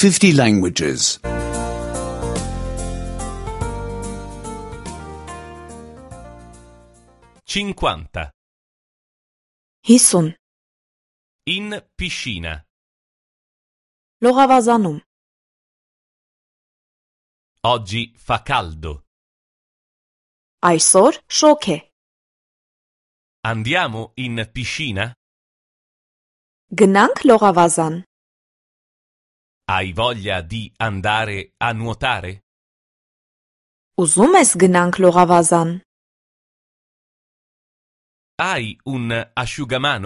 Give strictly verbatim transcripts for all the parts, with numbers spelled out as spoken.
fifty languages. cinquanta. հիսուն In piscina. լողավազանում Oggi fa caldo. այսօր շոգ է Andiamo in piscina? գնանք լողավազան Hai voglia di andare a nuotare? ուզում ես գնանք լողավազան Hai un asciugamano?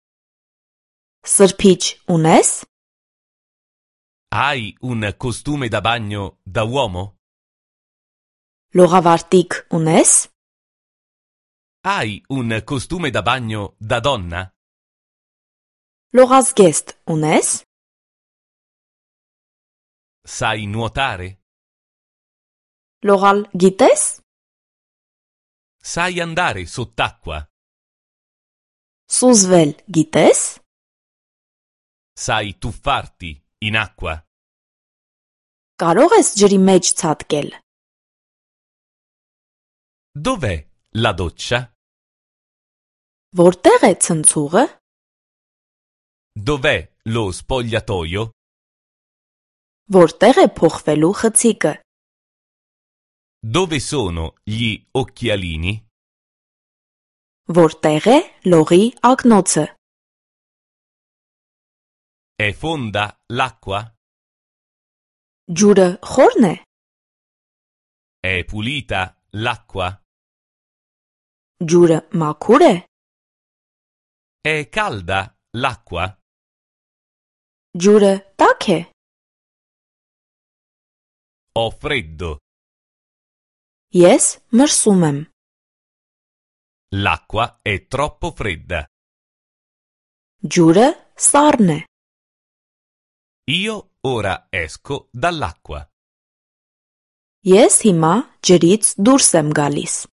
սրբիչ ունես Hai un costume da bagno da uomo? լողավարտիք ունես Hai un costume da bagno da donna? լողազգեստ ունես Sai nuotare? լողալ գիտես Sai andare sott'acqua? սուզվել գիտես Sai tuffarti in acqua? կարող ես ջրի մեջ ցատկել Dov'è la doccia? որտեղ է ցնցուղը Dov'è lo spogliatoio? որտեղ է փոխվելու խցիկը Dove sono gli occhialini? որտեղ է լողի ակնոցը È fonda l'acqua? ջուրը խորն է È pulita l'acqua? ջուրը մաքուր է È calda l'acqua? ջուրը տաք է Ho freddo. ես մրսում եմ L'acqua è troppo fredda. ջուրը սառն է Io ora esco dall'acqua. ես հիմա ջրից դուրս եմ գալիս